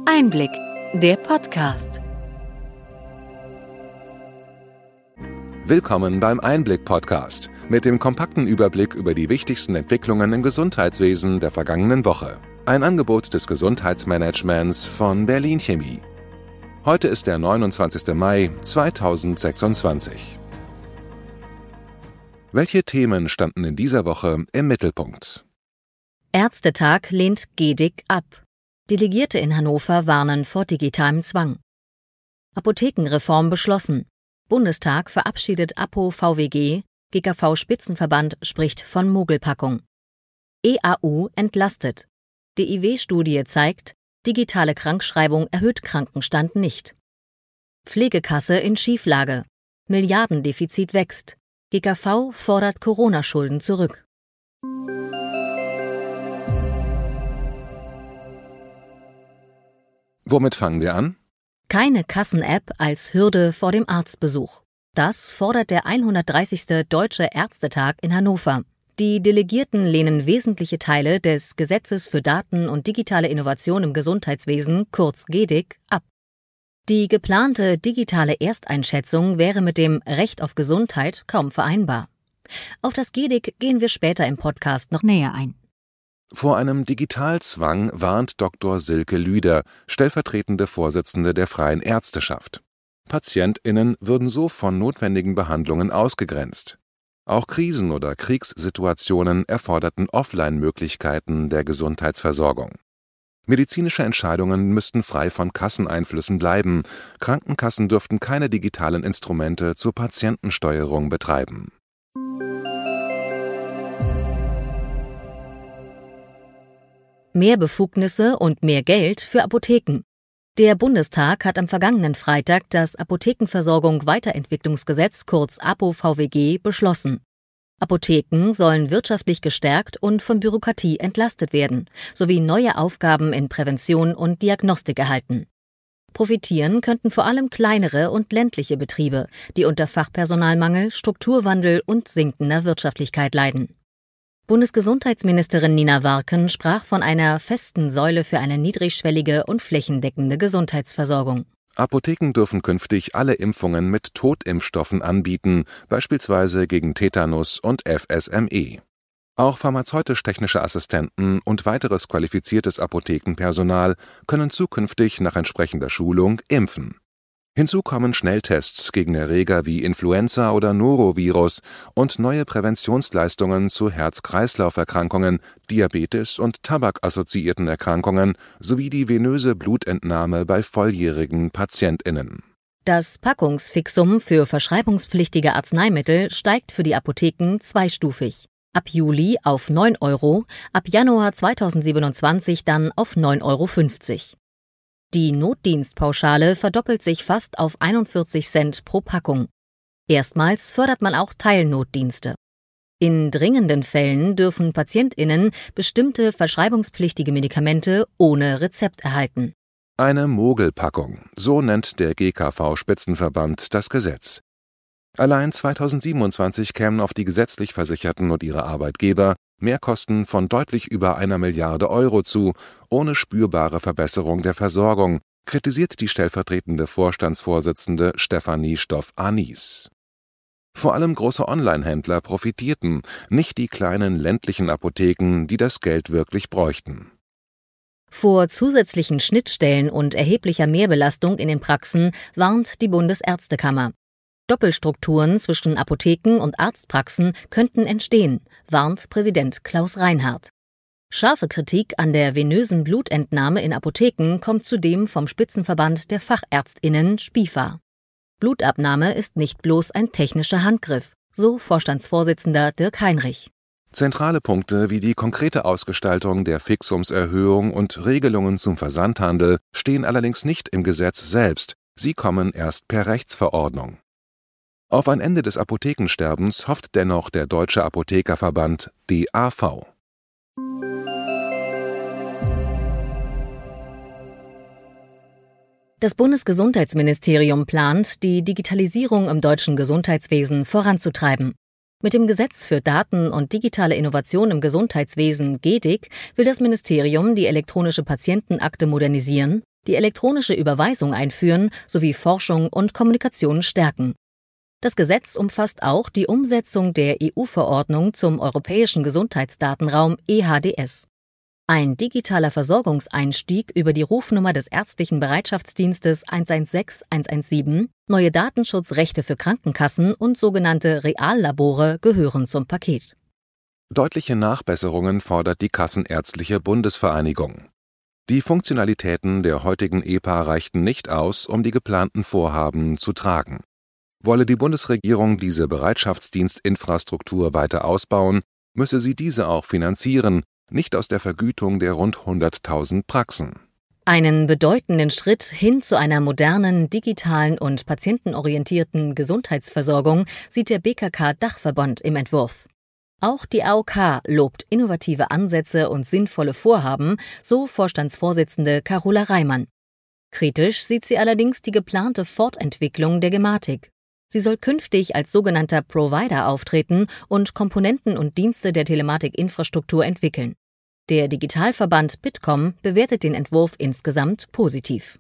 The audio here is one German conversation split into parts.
Einblick, der Podcast. Willkommen beim Einblick-Podcast mit dem kompakten Überblick über die wichtigsten Entwicklungen im Gesundheitswesen der vergangenen Woche. Ein Angebot des Gesundheitsmanagements von Berlin Chemie. Heute ist der 29. Mai 2026. Welche Themen standen in dieser Woche im Mittelpunkt? Ärztetag lehnt GEDIC ab. Delegierte in Hannover warnen vor digitalem Zwang. Apothekenreform beschlossen. Bundestag verabschiedet APO-VWG, GKV-Spitzenverband spricht von Mogelpackung. EAU entlastet. DIW-Studie zeigt, digitale Krankschreibung erhöht Krankenstand nicht. Pflegekasse in Schieflage. Milliardendefizit wächst. GKV fordert Corona-Schulden zurück. Womit fangen wir an? Keine Kassen-App als Hürde vor dem Arztbesuch. Das fordert der 130. Deutsche Ärztetag in Hannover. Die Delegierten lehnen wesentliche Teile des Gesetzes für Daten und digitale Innovation im Gesundheitswesen, kurz GEDIC, ab. Die geplante digitale Ersteinschätzung wäre mit dem Recht auf Gesundheit kaum vereinbar. Auf das GEDIC gehen wir später im Podcast noch näher ein. Vor einem Digitalzwang warnt Dr. Silke Lüder, stellvertretende Vorsitzende der Freien Ärzteschaft. PatientInnen würden so von notwendigen Behandlungen ausgegrenzt. Auch Krisen- oder Kriegssituationen erforderten Offline-Möglichkeiten der Gesundheitsversorgung. Medizinische Entscheidungen müssten frei von Kasseneinflüssen bleiben. Krankenkassen dürften keine digitalen Instrumente zur Patientensteuerung betreiben. Mehr Befugnisse und mehr Geld für Apotheken. Der Bundestag hat am vergangenen Freitag das Apothekenversorgung-Weiterentwicklungsgesetz kurz APO-VWG beschlossen. Apotheken sollen wirtschaftlich gestärkt und von Bürokratie entlastet werden, sowie neue Aufgaben in Prävention und Diagnostik erhalten. Profitieren könnten vor allem kleinere und ländliche Betriebe, die unter Fachpersonalmangel, Strukturwandel und sinkender Wirtschaftlichkeit leiden. Bundesgesundheitsministerin Nina Warken sprach von einer festen Säule für eine niedrigschwellige und flächendeckende Gesundheitsversorgung. Apotheken dürfen künftig alle Impfungen mit Totimpfstoffen anbieten, beispielsweise gegen Tetanus und FSME. Auch pharmazeutisch-technische Assistenten und weiteres qualifiziertes Apothekenpersonal können zukünftig nach entsprechender Schulung impfen. Hinzu kommen Schnelltests gegen Erreger wie Influenza oder Norovirus und neue Präventionsleistungen zu Herz-Kreislauf-Erkrankungen, Diabetes und tabakassoziierten Erkrankungen sowie die venöse Blutentnahme bei volljährigen PatientInnen. Das Packungsfixum für verschreibungspflichtige Arzneimittel steigt für die Apotheken zweistufig. Ab Juli auf 9 €, ab Januar 2027 dann auf 9,50 €. Die Notdienstpauschale verdoppelt sich fast auf 41 Cent pro Packung. Erstmals fördert man auch Teilnotdienste. In dringenden Fällen dürfen PatientInnen bestimmte verschreibungspflichtige Medikamente ohne Rezept erhalten. Eine Mogelpackung, so nennt der GKV-Spitzenverband das Gesetz. Allein 2027 kämen auf die gesetzlich Versicherten und ihre Arbeitgeber Mehrkosten von deutlich über 1 Milliarde € zu, ohne spürbare Verbesserung der Versorgung, kritisiert die stellvertretende Vorstandsvorsitzende Stefanie Stoff-Anis. Vor allem große Online-Händler profitierten, nicht die kleinen ländlichen Apotheken, die das Geld wirklich bräuchten. Vor zusätzlichen Schnittstellen und erheblicher Mehrbelastung in den Praxen warnt die Bundesärztekammer. Doppelstrukturen zwischen Apotheken und Arztpraxen könnten entstehen, warnt Präsident Klaus Reinhardt. Scharfe Kritik an der venösen Blutentnahme in Apotheken kommt zudem vom Spitzenverband der FachärztInnen SPIFA. Blutabnahme ist nicht bloß ein technischer Handgriff, so Vorstandsvorsitzender Dirk Heinrich. Zentrale Punkte wie die konkrete Ausgestaltung der Fixumserhöhung und Regelungen zum Versandhandel stehen allerdings nicht im Gesetz selbst, sie kommen erst per Rechtsverordnung. Auf ein Ende des Apothekensterbens hofft dennoch der Deutsche Apothekerverband DAV. Das Bundesgesundheitsministerium plant, die Digitalisierung im deutschen Gesundheitswesen voranzutreiben. Mit dem Gesetz für Daten und digitale Innovation im Gesundheitswesen GEDIC will das Ministerium die elektronische Patientenakte modernisieren, die elektronische Überweisung einführen sowie Forschung und Kommunikation stärken. Das Gesetz umfasst auch die Umsetzung der EU-Verordnung zum Europäischen Gesundheitsdatenraum EHDS. Ein digitaler Versorgungseinstieg über die Rufnummer des ärztlichen Bereitschaftsdienstes 116 117, neue Datenschutzrechte für Krankenkassen und sogenannte Reallabore gehören zum Paket. Deutliche Nachbesserungen fordert die Kassenärztliche Bundesvereinigung. Die Funktionalitäten der heutigen EPA reichten nicht aus, um die geplanten Vorhaben zu tragen. Wolle die Bundesregierung diese Bereitschaftsdienstinfrastruktur weiter ausbauen, müsse sie diese auch finanzieren, nicht aus der Vergütung der rund 100.000 Praxen. Einen bedeutenden Schritt hin zu einer modernen, digitalen und patientenorientierten Gesundheitsversorgung sieht der BKK-Dachverband im Entwurf. Auch die AOK lobt innovative Ansätze und sinnvolle Vorhaben, so Vorstandsvorsitzende Carola Reimann. Kritisch sieht sie allerdings die geplante Fortentwicklung der Gematik. Sie soll künftig als sogenannter Provider auftreten und Komponenten und Dienste der Telematikinfrastruktur entwickeln. Der Digitalverband Bitkom bewertet den Entwurf insgesamt positiv.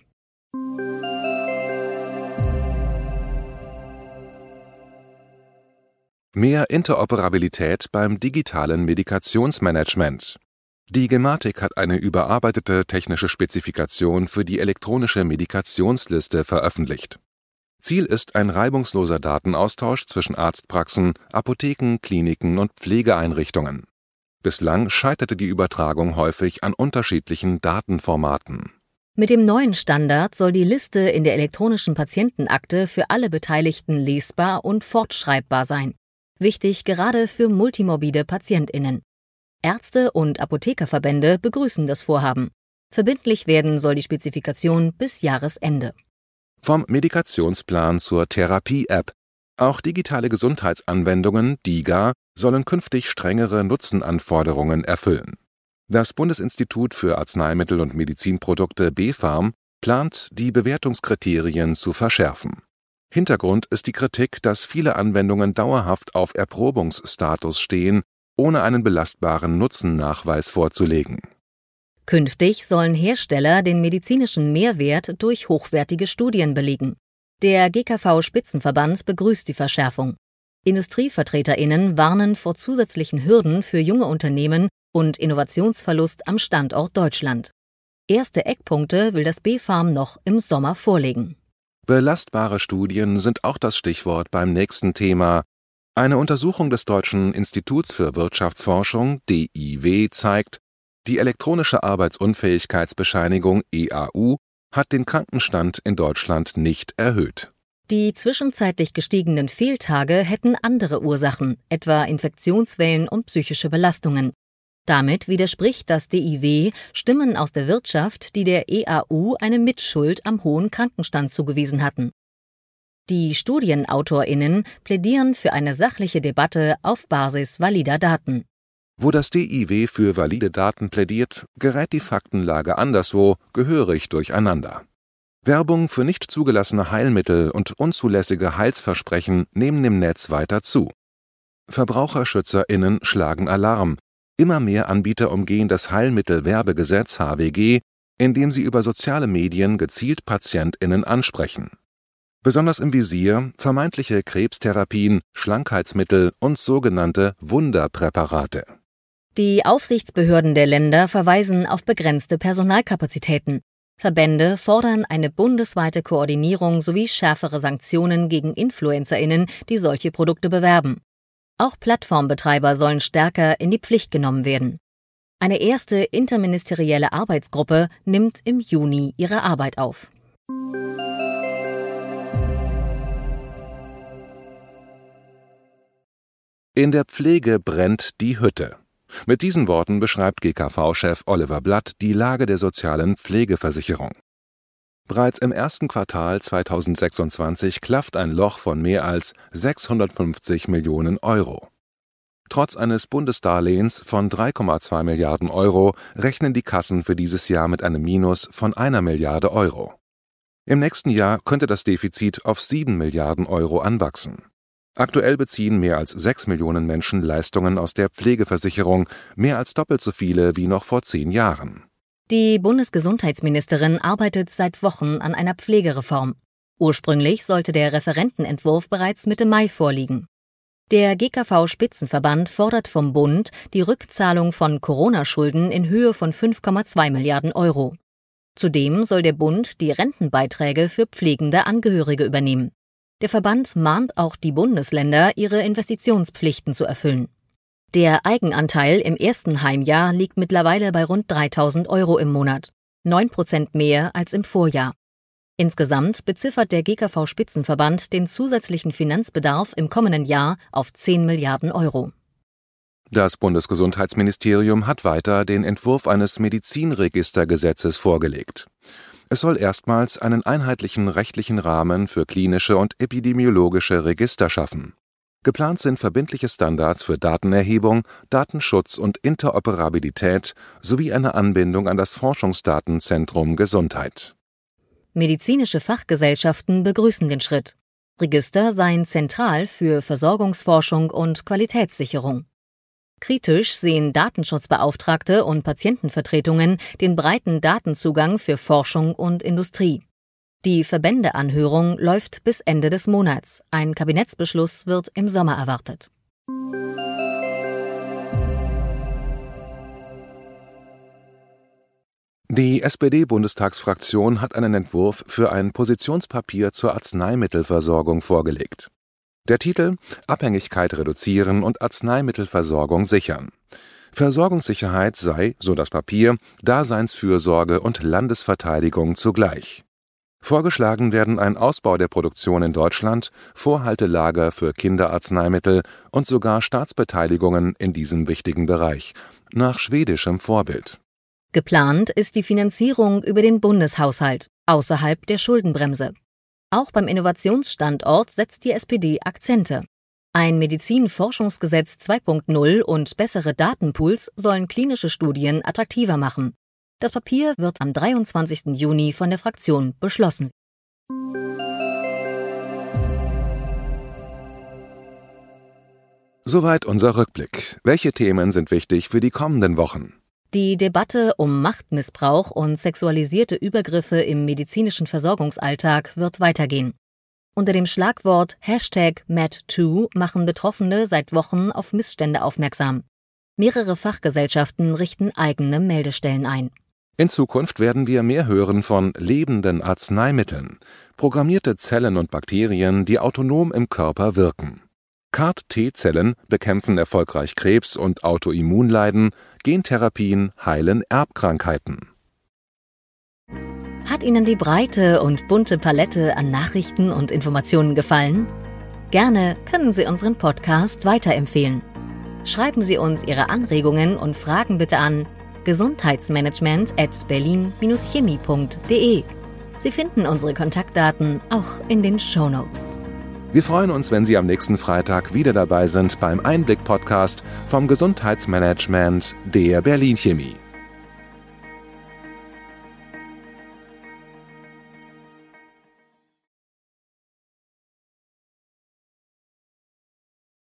Mehr Interoperabilität beim digitalen Medikationsmanagement. Die Gematik hat eine überarbeitete technische Spezifikation für die elektronische Medikationsliste veröffentlicht. Ziel ist ein reibungsloser Datenaustausch zwischen Arztpraxen, Apotheken, Kliniken und Pflegeeinrichtungen. Bislang scheiterte die Übertragung häufig an unterschiedlichen Datenformaten. Mit dem neuen Standard soll die Liste in der elektronischen Patientenakte für alle Beteiligten lesbar und fortschreibbar sein. Wichtig gerade für multimorbide PatientInnen. Ärzte und Apothekerverbände begrüßen das Vorhaben. Verbindlich werden soll die Spezifikation bis Jahresende. Vom Medikationsplan zur Therapie-App. Auch digitale Gesundheitsanwendungen, DiGA, sollen künftig strengere Nutzenanforderungen erfüllen. Das Bundesinstitut für Arzneimittel und Medizinprodukte BfArM plant, die Bewertungskriterien zu verschärfen. Hintergrund ist die Kritik, dass viele Anwendungen dauerhaft auf Erprobungsstatus stehen, ohne einen belastbaren Nutzennachweis vorzulegen. Künftig sollen Hersteller den medizinischen Mehrwert durch hochwertige Studien belegen. Der GKV-Spitzenverband begrüßt die Verschärfung. IndustrievertreterInnen warnen vor zusätzlichen Hürden für junge Unternehmen und Innovationsverlust am Standort Deutschland. Erste Eckpunkte will das BfArM noch im Sommer vorlegen. Belastbare Studien sind auch das Stichwort beim nächsten Thema. Eine Untersuchung des Deutschen Instituts für Wirtschaftsforschung (DIW) zeigt, die elektronische Arbeitsunfähigkeitsbescheinigung (EAU) hat den Krankenstand in Deutschland nicht erhöht. Die zwischenzeitlich gestiegenen Fehltage hätten andere Ursachen, etwa Infektionswellen und psychische Belastungen. Damit widerspricht das DIW Stimmen aus der Wirtschaft, die der EAU eine Mitschuld am hohen Krankenstand zugewiesen hatten. Die StudienautorInnen plädieren für eine sachliche Debatte auf Basis valider Daten. Wo das DIW für valide Daten plädiert, gerät die Faktenlage anderswo gehörig durcheinander. Werbung für nicht zugelassene Heilmittel und unzulässige Heilsversprechen nehmen im Netz weiter zu. VerbraucherschützerInnen schlagen Alarm. Immer mehr Anbieter umgehen das Heilmittelwerbegesetz HWG, indem sie über soziale Medien gezielt PatientInnen ansprechen. Besonders im Visier vermeintliche Krebstherapien, Schlankheitsmittel und sogenannte Wunderpräparate. Die Aufsichtsbehörden der Länder verweisen auf begrenzte Personalkapazitäten. Verbände fordern eine bundesweite Koordinierung sowie schärfere Sanktionen gegen InfluencerInnen, die solche Produkte bewerben. Auch Plattformbetreiber sollen stärker in die Pflicht genommen werden. Eine erste interministerielle Arbeitsgruppe nimmt im Juni ihre Arbeit auf. In der Pflege brennt die Hütte. Mit diesen Worten beschreibt GKV-Chef Oliver Blatt die Lage der sozialen Pflegeversicherung. Bereits im ersten Quartal 2026 klafft ein Loch von mehr als 650 Millionen Euro. Trotz eines Bundesdarlehens von 3,2 Milliarden Euro rechnen die Kassen für dieses Jahr mit einem Minus von 1 Milliarde Euro. Im nächsten Jahr könnte das Defizit auf 7 Milliarden Euro anwachsen. Aktuell beziehen mehr als 6 Millionen Menschen Leistungen aus der Pflegeversicherung, mehr als doppelt so viele wie noch vor 10 Jahren. Die Bundesgesundheitsministerin arbeitet seit Wochen an einer Pflegereform. Ursprünglich sollte der Referentenentwurf bereits Mitte Mai vorliegen. Der GKV-Spitzenverband fordert vom Bund die Rückzahlung von Corona-Schulden in Höhe von 5,2 Milliarden Euro. Zudem soll der Bund die Rentenbeiträge für pflegende Angehörige übernehmen. Der Verband mahnt auch die Bundesländer, ihre Investitionspflichten zu erfüllen. Der Eigenanteil im ersten Heimjahr liegt mittlerweile bei rund 3.000 Euro im Monat, 9% mehr als im Vorjahr. Insgesamt beziffert der GKV-Spitzenverband den zusätzlichen Finanzbedarf im kommenden Jahr auf 10 Milliarden Euro. Das Bundesgesundheitsministerium hat weiter den Entwurf eines Medizinregistergesetzes vorgelegt. Es soll erstmals einen einheitlichen rechtlichen Rahmen für klinische und epidemiologische Register schaffen. Geplant sind verbindliche Standards für Datenerhebung, Datenschutz und Interoperabilität sowie eine Anbindung an das Forschungsdatenzentrum Gesundheit. Medizinische Fachgesellschaften begrüßen den Schritt. Register seien zentral für Versorgungsforschung und Qualitätssicherung. Kritisch sehen Datenschutzbeauftragte und Patientenvertretungen den breiten Datenzugang für Forschung und Industrie. Die Verbändeanhörung läuft bis Ende des Monats. Ein Kabinettsbeschluss wird im Sommer erwartet. Die SPD-Bundestagsfraktion hat einen Entwurf für ein Positionspapier zur Arzneimittelversorgung vorgelegt. Der Titel: Abhängigkeit reduzieren und Arzneimittelversorgung sichern. Versorgungssicherheit sei, so das Papier, Daseinsfürsorge und Landesverteidigung zugleich. Vorgeschlagen werden ein Ausbau der Produktion in Deutschland, Vorhaltelager für Kinderarzneimittel und sogar Staatsbeteiligungen in diesem wichtigen Bereich, nach schwedischem Vorbild. Geplant ist die Finanzierung über den Bundeshaushalt, außerhalb der Schuldenbremse. Auch beim Innovationsstandort setzt die SPD Akzente. Ein Medizinforschungsgesetz 2.0 und bessere Datenpools sollen klinische Studien attraktiver machen. Das Papier wird am 23. Juni von der Fraktion beschlossen. Soweit unser Rückblick. Welche Themen sind wichtig für die kommenden Wochen? Die Debatte um Machtmissbrauch und sexualisierte Übergriffe im medizinischen Versorgungsalltag wird weitergehen. Unter dem Schlagwort #MedToo machen Betroffene seit Wochen auf Missstände aufmerksam. Mehrere Fachgesellschaften richten eigene Meldestellen ein. In Zukunft werden wir mehr hören von lebenden Arzneimitteln, programmierte Zellen und Bakterien, die autonom im Körper wirken. CAR-T-Zellen bekämpfen erfolgreich Krebs und Autoimmunleiden, Gentherapien heilen Erbkrankheiten. Hat Ihnen die breite und bunte Palette an Nachrichten und Informationen gefallen? Gerne können Sie unseren Podcast weiterempfehlen. Schreiben Sie uns Ihre Anregungen und Fragen bitte an gesundheitsmanagement@berlin-chemie.de. Sie finden unsere Kontaktdaten auch in den Shownotes. Wir freuen uns, wenn Sie am nächsten Freitag wieder dabei sind beim Einblick-Podcast vom Gesundheitsmanagement der Berlin Chemie.